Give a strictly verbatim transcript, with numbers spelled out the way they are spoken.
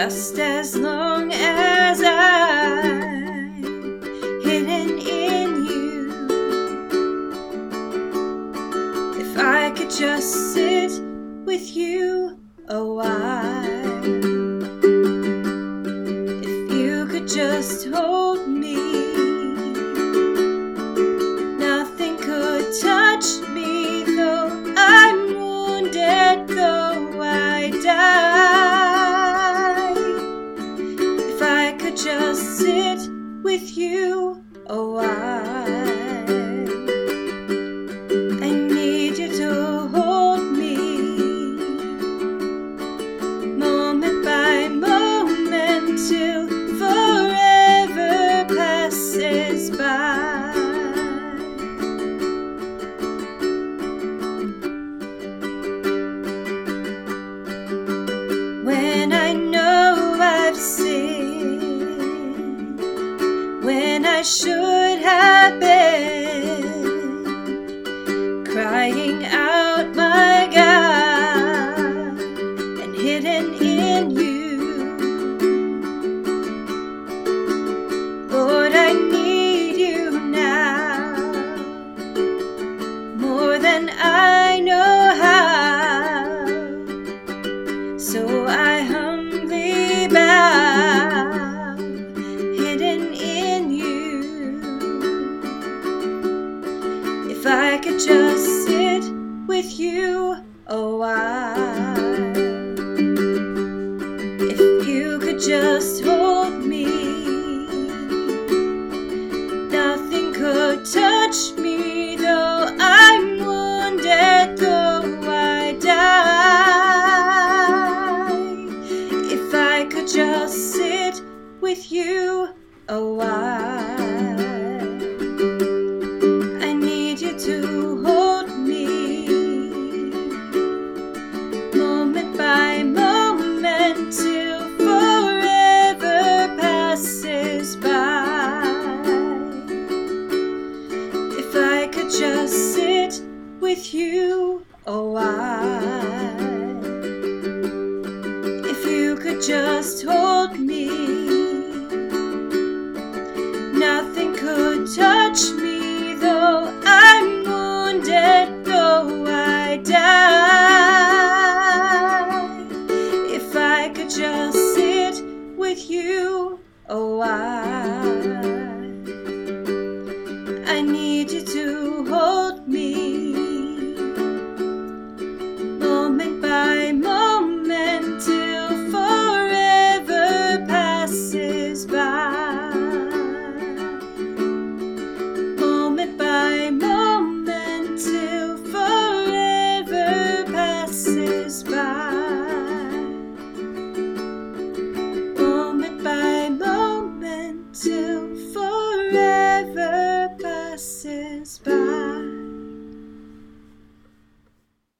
just as long as I'm hidden in you. If I could just sit with you a while, if you could just hold me, nothing could touch me, though I'm wounded, though I die. If I could just sit with you a while, I need you to hold me, moment by moment, till forever passes by. When I know I've sinned, when I should have been crying out, my God, and hidden in you, Lord, I need you now, more than I know how. So I humbly bow, hidden in you. If I could just sit with you a while, if you could just hold me, nothing could touch me, though I'm wounded, though I die. If I could just sit with you a while, I need you to hold me, moment by moment, till forever passes by. If I could just sit with you a while, if you could just hold me, nothing could touch me, though I'm wounded, though I die. If I could just sit with you a while, I need you to hold me, moment by moment, till forever passes by. Moment by moment, till forever passes by. Moment by moment, till forever passes by.